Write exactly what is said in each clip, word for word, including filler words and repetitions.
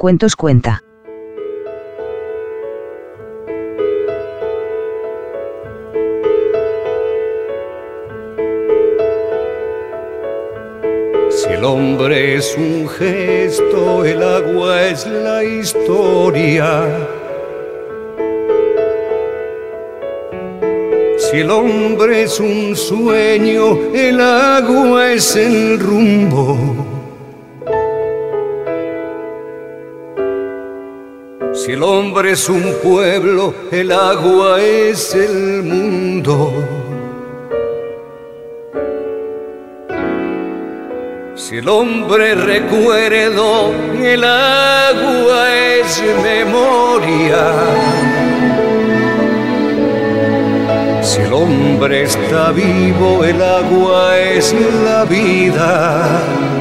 Cuentos cuenta. Si el hombre es un gesto, el agua es la historia. Si el hombre es un sueño, el agua es el rumbo. Si el hombre es un pueblo, el agua es el mundo. Si el hombre recuerdo, el agua es memoria. Si el hombre está vivo, el agua es la vida.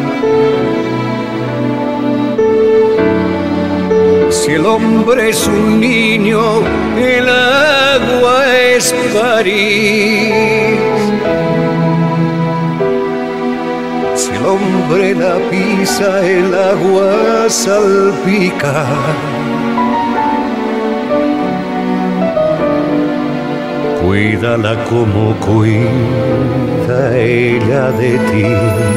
Si el hombre es un niño, el agua es París. Si el hombre la pisa, el agua salpica. Cuídala como cuida ella de ti.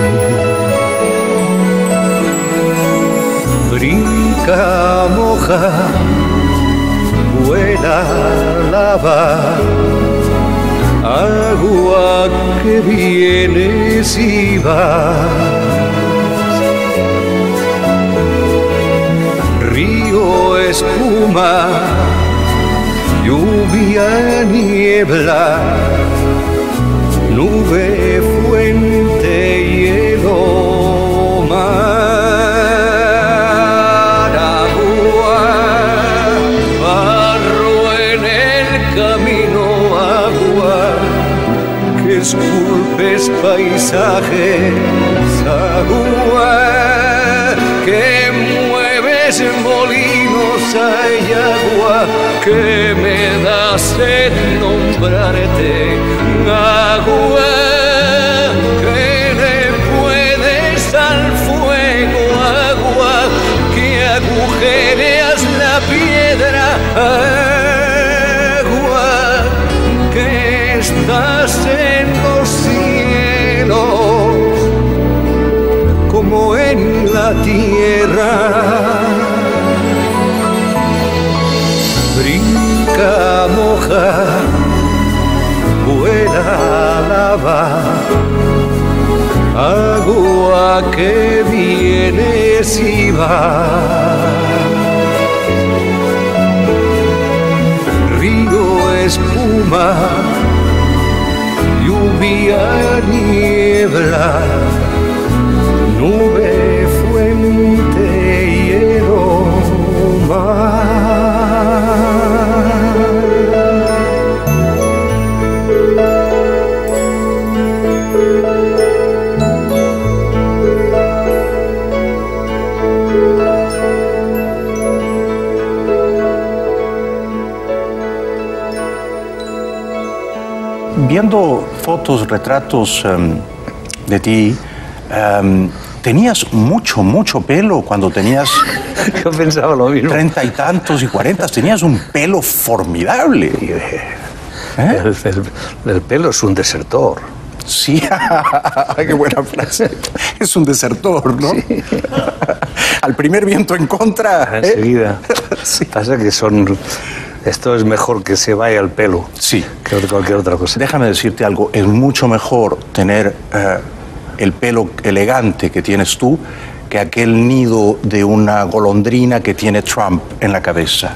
Brinca, moja, vuela, lava. Agua que vienes y vas. Río, espuma, lluvia, niebla, nube, fuente, hielo, mar, agua, barro en el camino, agua, que esculpes paisajes, agua, que mueves molinos, hay agua, que me das sed nombrarte, agua, que le puedes al fuego, agua, que agujereas la piedra, agua, que estás en los cielos, como en la tierra. Brinca, moja, vuela, lava, agua que vienes y vas. Río, espuma, lluvia, niebla, nube, fuente, hielo, mar. Viendo fotos, retratos um, de ti, um, tenías mucho, mucho pelo cuando tenías... Yo pensaba lo mismo. Treinta y tantos y cuarentas, tenías un pelo formidable. ¿Eh? ¿Eh? El, el, el pelo es un desertor. Sí, qué buena frase. Es un desertor, ¿no? Sí. Al primer viento en contra. ¿Eh? Enseguida. Sí. Pasa que son... Esto es mejor que se vaya el pelo, sí, que cualquier otra cosa. Déjame decirte algo, es mucho mejor tener uh, el pelo elegante que tienes tú que aquel nido de una golondrina que tiene Trump en la cabeza.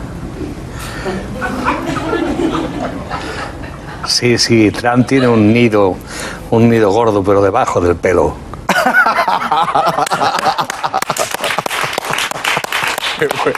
Sí, sí, Trump tiene un nido, un nido gordo, pero debajo del pelo. Qué bueno.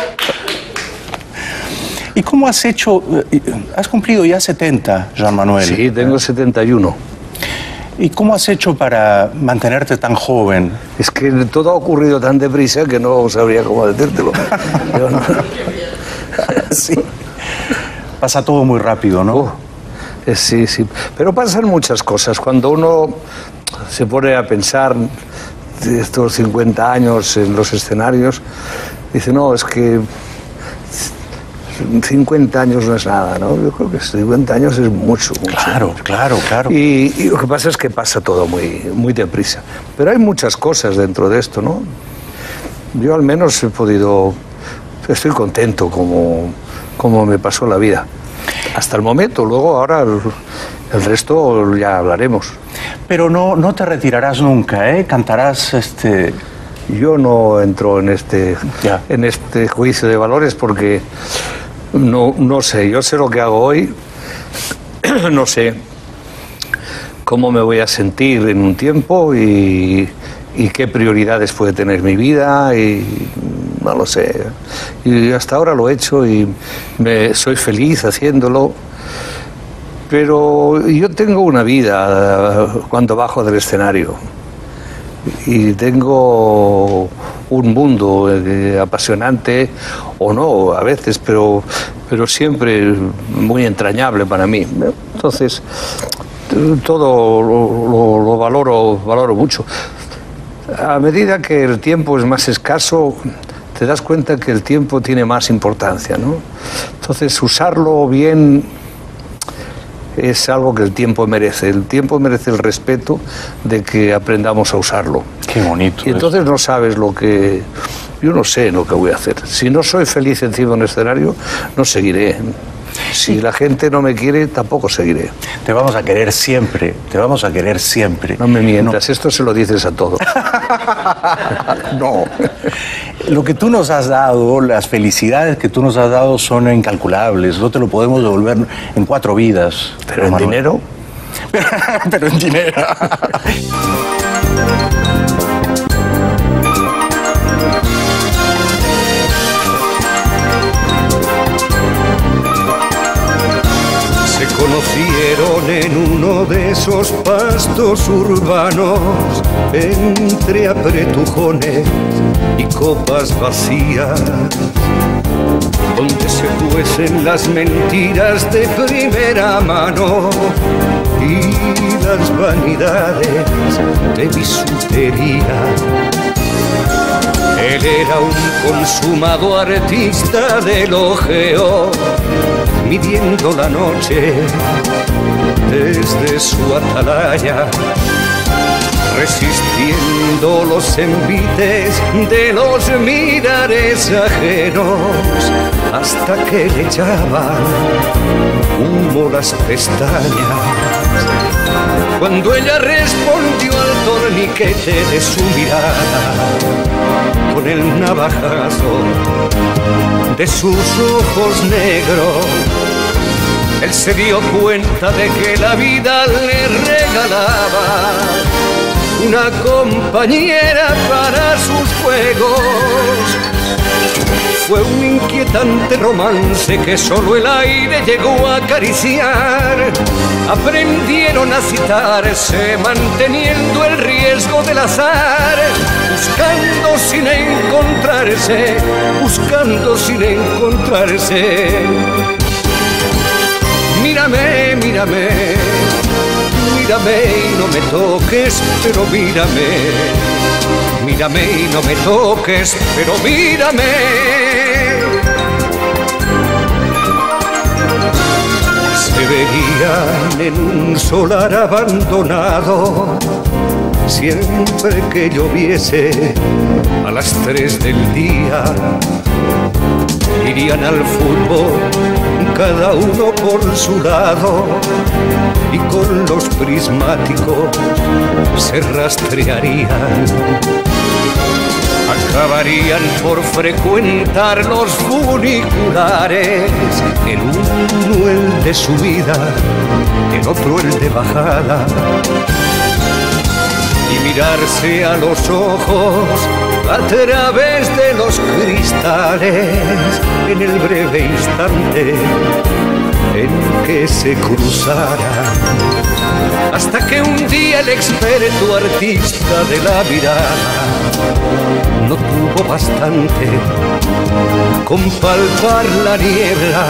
¿Y cómo has hecho? Has cumplido ya setenta, Joan Manuel. Sí, tengo setenta y uno. ¿Y cómo has hecho para mantenerte tan joven? Es que todo ha ocurrido tan deprisa que no sabría cómo decírtelo. Yo no... Sí. Pasa todo muy rápido, ¿no? Oh, eh, sí, sí. Pero pasan muchas cosas. Cuando uno se pone a pensar estos cincuenta años en los escenarios, dice, no, es que cincuenta años no es nada, ¿no? Yo creo que cincuenta años es mucho, mucho. Claro, mucho. claro, claro. Y, y lo que pasa es que pasa todo muy, muy deprisa. Pero hay muchas cosas dentro de esto, ¿no? Yo al menos he podido... Estoy contento como, como me pasó la vida. Hasta el momento, luego ahora el, el resto ya hablaremos. Pero no, no te retirarás nunca, ¿eh? Cantarás este... Yo no entro en este, Ya. en este juicio de valores porque no, no sé, yo sé lo que hago hoy, no sé cómo me voy a sentir en un tiempo y, y qué prioridades puede tener mi vida y no lo sé. Y hasta ahora lo he hecho y me, soy feliz haciéndolo, pero yo tengo una vida cuando bajo del escenario. Y tengo un mundo eh, apasionante, o no, a veces, pero, pero siempre muy entrañable para mí. Entonces, todo lo, lo, lo valoro, valoro mucho. A medida que el tiempo es más escaso, te das cuenta que el tiempo tiene más importancia, ¿no? Entonces, usarlo bien es algo que el tiempo merece. El tiempo merece el respeto de que aprendamos a usarlo. Qué bonito. Y entonces no sabes lo que... Yo no sé lo que voy a hacer. Si no soy feliz encima de un escenario, no seguiré. Si la gente no me quiere, tampoco seguiré. Te vamos a querer siempre, te vamos a querer siempre. No me mientas, no. Esto se lo dices a todos. No. Lo que tú nos has dado, las felicidades que tú nos has dado son incalculables. No te lo podemos devolver en cuatro vidas. Pero en dinero. Pero en dinero. Se conocieron en uno de esos pastos urbanos, entre apretujones y copas vacías, donde se cuecen las mentiras de primera mano y las vanidades de bisutería. Él era un consumado artista del ojeo, midiendo la noche desde su atalaya, resistiendo los envites de los mirares ajenos, hasta que le echaban humo las pestañas. Cuando ella respondió al torniquete de su mirada, con el navajazo de sus ojos negros, él se dio cuenta de que la vida le regalaba una compañera para sus juegos. Fue un inquietante romance que solo el aire llegó a acariciar. Aprendieron a citarse manteniendo el riesgo del azar, buscando sin encontrarse, buscando sin encontrarse. Mírame, mírame, mírame y no me toques, pero mírame. Mírame y no me toques, pero mírame. Se veían en un solar abandonado, siempre que lloviese a las tres del día. Irían al fútbol, cada uno por su lado, y con los prismáticos se rastrearían. Acabarían por frecuentar los funiculares, el uno el de subida, el otro el de bajada, y mirarse a los ojos a través de los cristales en el breve instante en que se cruzaran, hasta que un día el experto artista de la mirada no tuvo bastante con palpar la niebla.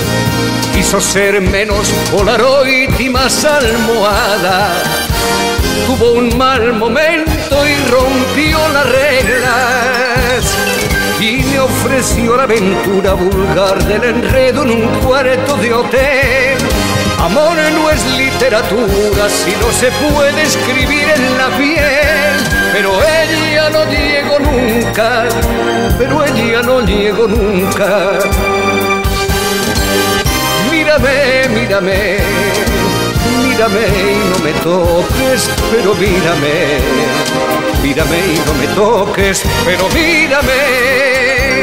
Quiso ser menos Polaroid y más almohada, tuvo un mal momento y rompió las reglas. Y me ofreció la aventura vulgar del enredo en un cuarto de hotel. Amor no es literatura si no se puede escribir en la piel. Pero ella no llegó nunca, pero ella no llegó nunca. Mírame, mírame, mírame y no me toques, pero mírame. Mírame y no me toques, pero mírame.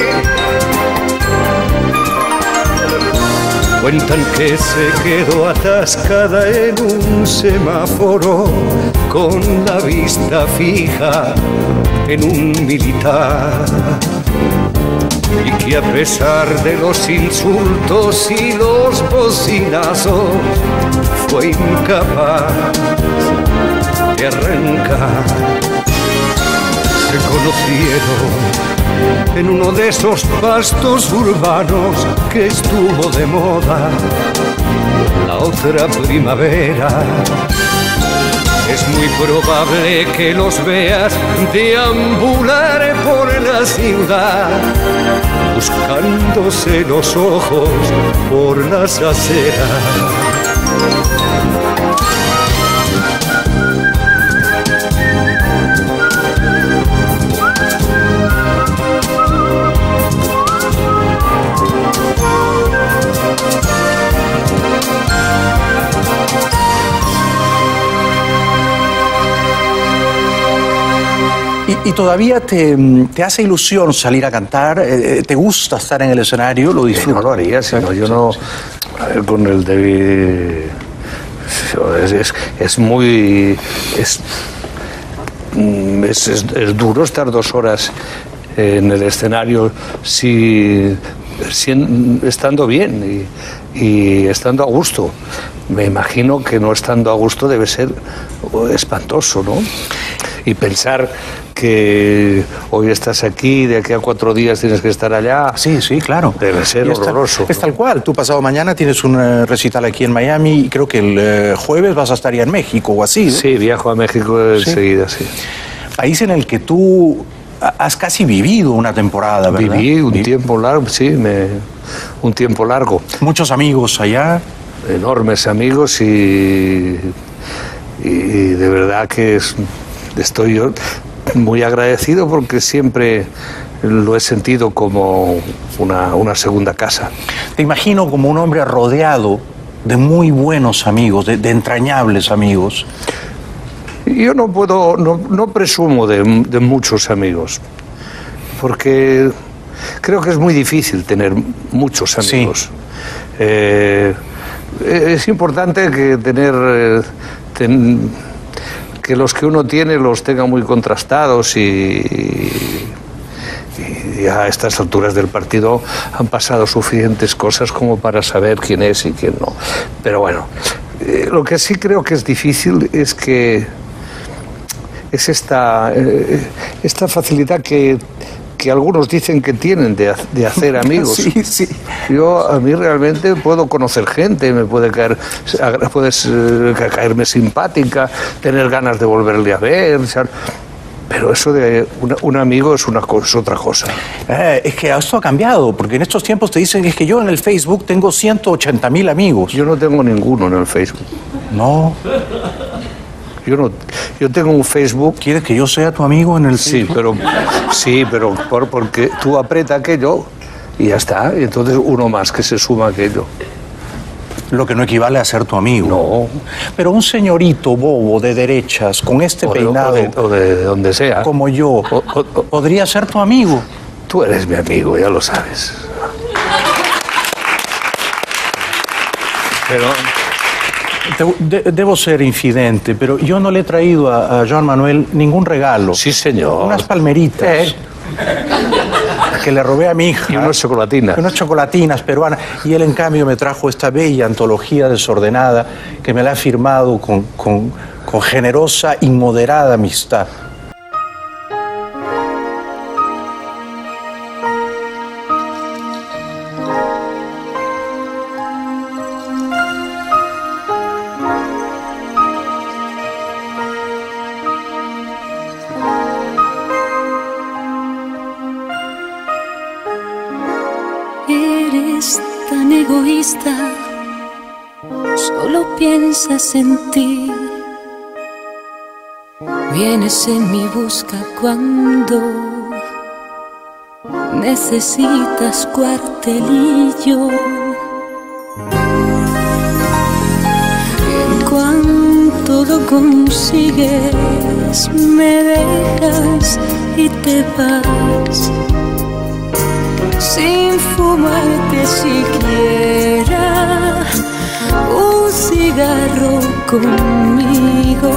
Cuentan que se quedó atascada en un semáforo con la vista fija en un militar, y que a pesar de los insultos y los bocinazos fue incapaz de arrancar. Se conocieron en uno de esos pastos urbanos que estuvo de moda la otra primavera. Es muy probable que los veas deambular por la ciudad, buscándose los ojos por las aceras. ¿Y, y todavía te, te hace ilusión salir a cantar? ¿Te gusta estar en el escenario? ¿Lo disfrutas? No lo haría, sino yo no... A ver, con el David... Es, es, es muy... Es, es, es, es duro estar dos horas en el escenario si, si, estando bien y, y estando a gusto. Me imagino que no estando a gusto debe ser espantoso, ¿no? Y pensar que hoy estás aquí, de aquí a cuatro días tienes que estar allá. Sí, sí, claro. Debe ser es horroroso. Tal, es tal cual. Tú pasado mañana tienes un uh, recital aquí en Miami y creo que el uh, jueves vas a estar ya en México o así, ¿no? Sí, viajo a México enseguida, sí. sí. País en el que tú has casi vivido una temporada, ¿verdad? Viví un Viví. tiempo largo, sí, me, un tiempo largo. Muchos amigos allá. Enormes amigos y, y de verdad que es, estoy yo muy agradecido porque siempre lo he sentido como una, una segunda casa. Te imagino como un hombre rodeado de muy buenos amigos, de, de entrañables amigos. Yo no puedo, no, no presumo de, de muchos amigos, porque creo que es muy difícil tener muchos amigos. Sí. Eh, es importante que tener... Eh, ten, que los que uno tiene los tenga muy contrastados y, y a estas alturas del partido han pasado suficientes cosas como para saber quién es y quién no. Pero bueno, eh, lo que sí creo que es difícil es que es esta, eh, esta facilidad que, que algunos dicen que tienen de, de hacer amigos. Sí, sí. Yo a mí realmente puedo conocer gente, me puede caer, puedes eh, caerme simpática, tener ganas de volverle a ver, o sea, pero eso de un, un amigo es, una, es otra cosa. Eh, es que esto ha cambiado, porque en estos tiempos te dicen es que yo en el Facebook tengo ciento ochenta mil amigos. Yo no tengo ninguno en el Facebook. No. Yo no, yo tengo un Facebook. ¿Quieres que yo sea tu amigo en el sí, Facebook? Pero, sí, pero por, porque tú aprieta aquello y ya está. Y entonces uno más que se suma a aquello. Lo que no equivale a ser tu amigo. No. Pero un señorito bobo de derechas, con este o de, peinado... O de, o de donde sea. Como yo, o, o, o, podría ser tu amigo. Tú eres mi amigo, ya lo sabes. Pero... De, debo ser infidente, pero yo no le he traído a, a Joan Manuel ningún regalo. Sí, señor. Unas palmeritas. ¿Eh? Que le robé a mi hija. Y unas chocolatinas. Unas chocolatinas peruanas. Y él, en cambio, me trajo esta bella antología desordenada que me la ha firmado con, con, con generosa y moderada amistad. eres tan egoísta, solo piensas en ti. Vienes en mi busca cuando necesitas cuartelillo. Y en cuanto lo consigues, me dejas y te vas, sin fumarte siquiera un cigarro conmigo.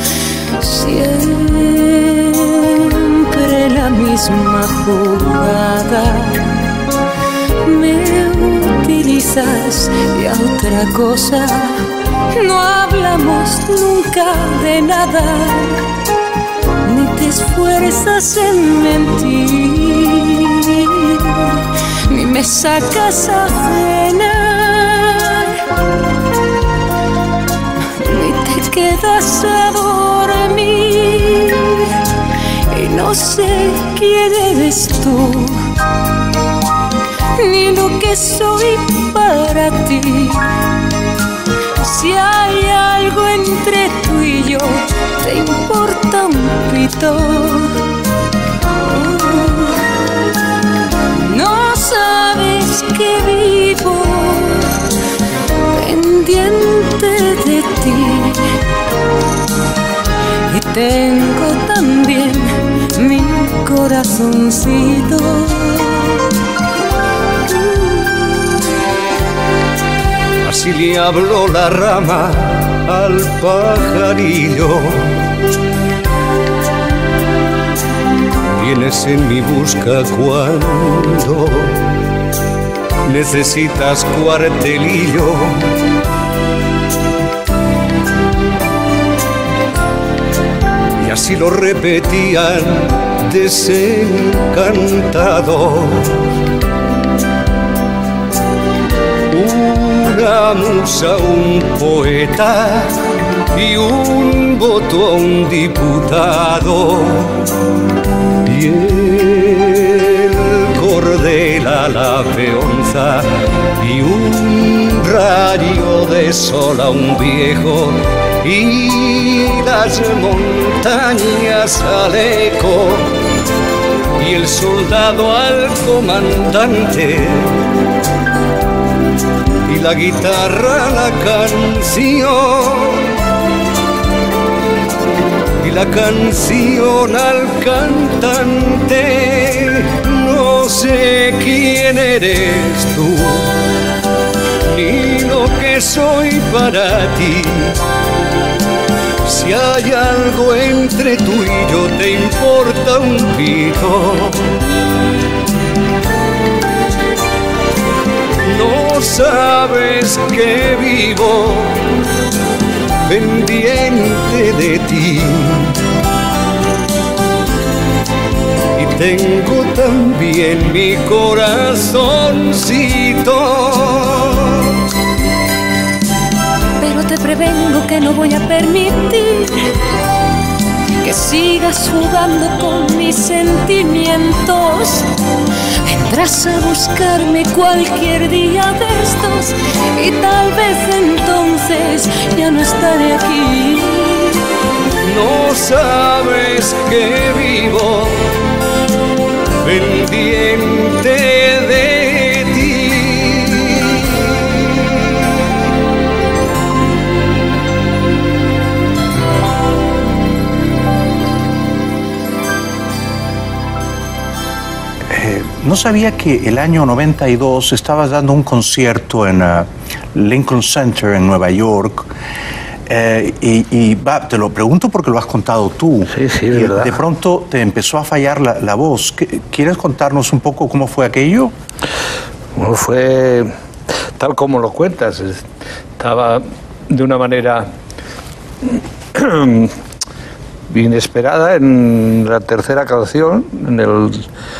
Siempre la misma jugada, me utilizas y a otra cosa. No hablamos nunca de nada, ni te esfuerzas en mentir, ni me sacas a cenar, ni te quedas a dormir. Y no sé quién eres tú, ni lo que soy para ti. Si hay algo entre tú y yo, te importa un pito. No sabes que vivo pendiente de ti, y tengo también mi corazoncito. Así le habló la rama al pajarillo. Vienes en mi busca cuando necesitas cuartelillo. Y así lo repetían desencantados. Una musa, un poeta y un voto a un diputado. Y el cordel a la peonza y un rayo de sol a un viejo, y las montañas al eco, y el soldado al comandante, y la guitarra la canción, y la canción al cantante. No sé quién eres tú, ni lo que soy para ti. Si hay algo entre tú y yo, te importa un pito. No sabes que vivo pendiente de ti, y tengo también mi corazoncito. Pero te prevengo que no voy a permitir que sigas jugando con mis sentimientos. Vendrás a buscarme cualquier día de estos, y tal vez entonces ya no estaré aquí. No sabes que vivo pendiente de ti. No sabía que el año noventa y dos estabas dando un concierto en uh, Lincoln Center en Nueva York. Eh, y y va, te lo pregunto porque lo has contado tú. Sí, sí, y verdad. De pronto te empezó a fallar la, la voz. ¿Quieres contarnos un poco cómo fue aquello? Bueno, fue tal como lo cuentas. Estaba de una manera inesperada en la tercera canción, en el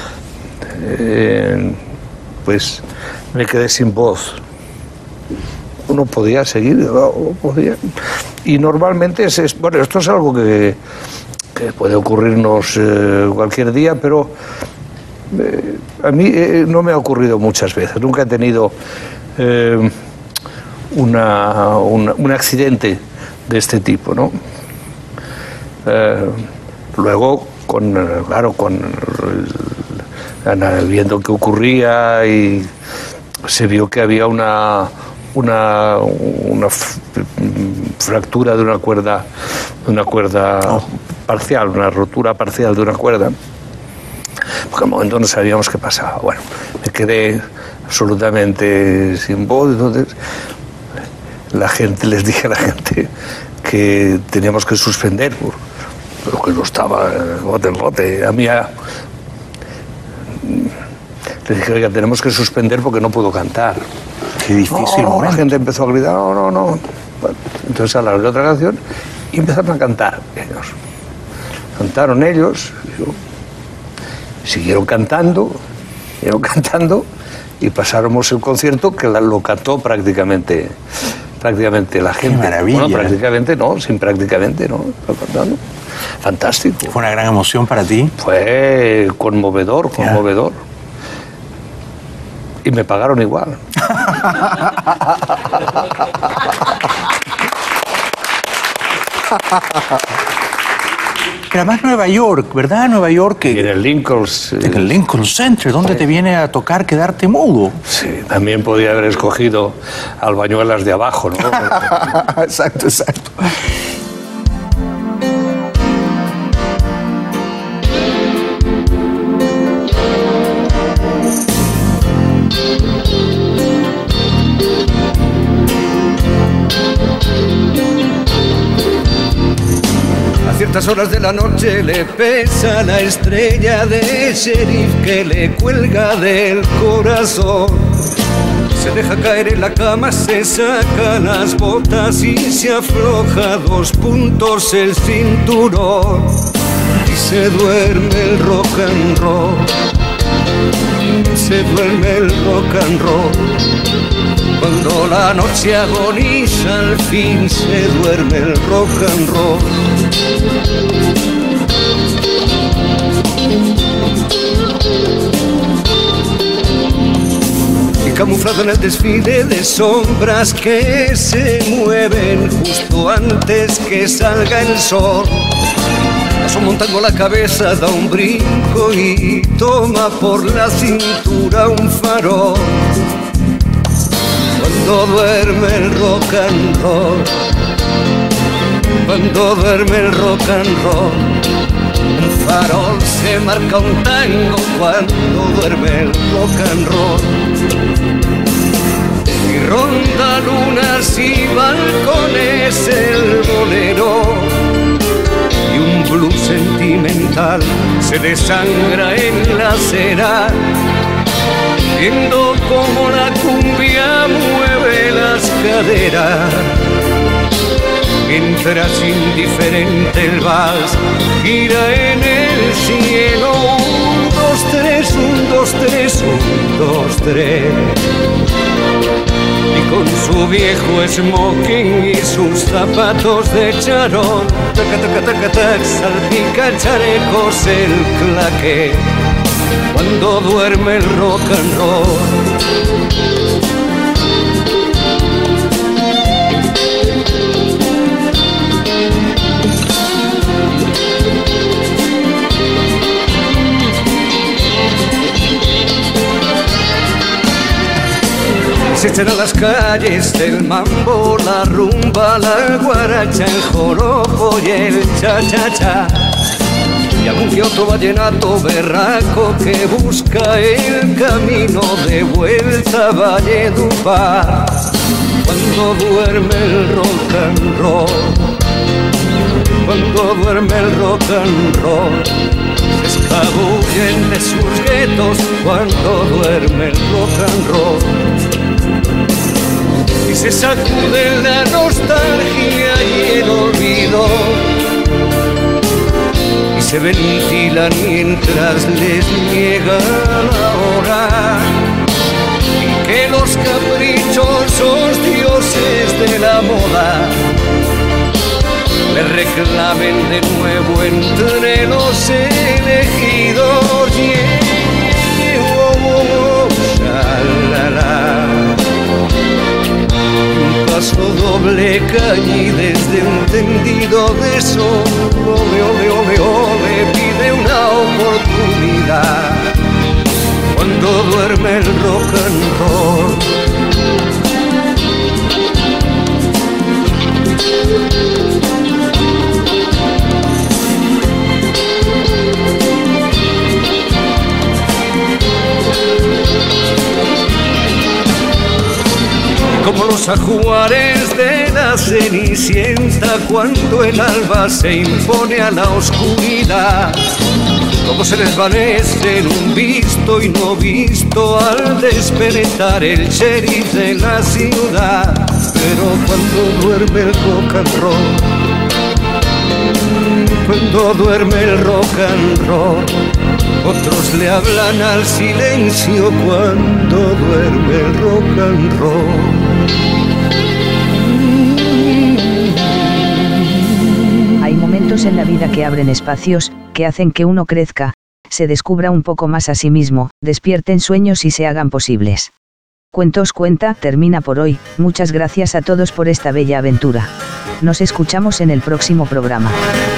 eh, pues me quedé sin voz. Uno podía seguir, no podía. Y normalmente es, es bueno, esto es algo que, que puede ocurrirnos eh, cualquier día, pero eh, a mí eh, no me ha ocurrido muchas veces. Nunca he tenido eh, una, una, un accidente de este tipo, ¿no? Eh, luego, con, claro, con el, viendo qué ocurría y se vio que había una una, una fractura de una cuerda, de una cuerda oh. parcial, una rotura parcial de una cuerda. Porque al momento no sabíamos qué pasaba. Bueno, me quedé absolutamente sin voz. Entonces, la gente, les dije a la gente que teníamos que suspender, pero que no estaba bote en bote. A mí ya, les dije, oiga, tenemos que suspender porque no puedo cantar. Qué difícil no, momento. La gente empezó a gritar, no, no, no. Bueno, entonces alargué otra canción y empezaron a cantar ellos. Cantaron ellos, y yo, siguieron cantando, siguieron cantando y pasáramos el concierto que lo cantó prácticamente, prácticamente la gente. Qué maravilla. Bueno, prácticamente no, sin prácticamente no. Fantástico. ¿Fue una gran emoción para ti? Fue conmovedor, conmovedor. Yeah. Y me pagaron igual. Pero además Nueva York, ¿verdad? Nueva York. Y en el Lincoln... En el Lincoln Center, ¿dónde sí. te viene a tocar quedarte mudo? Sí, también podía haber escogido Albañuelas de abajo, ¿no? Exacto, exacto. Ciertas horas de la noche le pesa la estrella de sheriff que le cuelga del corazón. Se deja caer en la cama, se saca las botas y se afloja dos puntos el cinturón. Y se duerme el rock and roll, se duerme el rock and roll. Cuando la noche agoniza, al fin se duerme el rock and roll. Y camuflado en el desfile de sombras que se mueven justo antes que salga el sol, montando la cabeza, da un brinco y toma por la cintura un farol. Cuando duerme el rock and roll, cuando duerme el rock and roll, un farol se marca un tango cuando duerme el rock and roll. Y ronda lunas y balcones el bolero, y un blues sentimental se desangra en la acera, viendo cómo la cumbia mueve las caderas, mientras indiferente el vals gira en el cielo. Un, dos, tres, un, dos, tres, un, dos, tres. Y con su viejo smoking y sus zapatos de charol, taca, taca, taca, tac, salpica chalecos el claqué. Cuando duerme el rock and roll. Se echan a las calles del mambo, la rumba, la guaracha, el joropo y el cha-cha-cha. Y algún que otro vallenato berraco que busca el camino de vuelta a Valledupar. Cuando duerme el rock and roll, cuando duerme el rock and roll, se escabullen de sus guetos cuando duerme el rock and roll. Y se sacude la nostalgia y el olvido, y se ventilan mientras les llega la hora, y que los caprichosos dioses de la moda le reclamen de nuevo entre los elegidos. Yeah. cañí desde un tendido de sol. Ole, ole, ole, ole, pide una oportunidad cuando duerme el rock and roll. Como los ajuares de la Cenicienta cuando el alba se impone a la oscuridad, como se desvanece en un visto y no visto al despertar el sheriff de la ciudad. Pero cuando duerme el rock and roll, cuando duerme el rock and roll, otros le hablan al silencio cuando duerme el rock and roll. Hay momentos en la vida que abren espacios, que hacen que uno crezca, se descubra un poco más a sí mismo, despierten sueños y se hagan posibles. Cuentos Cuenta termina por hoy, muchas gracias a todos por esta bella aventura. Nos escuchamos en el próximo programa.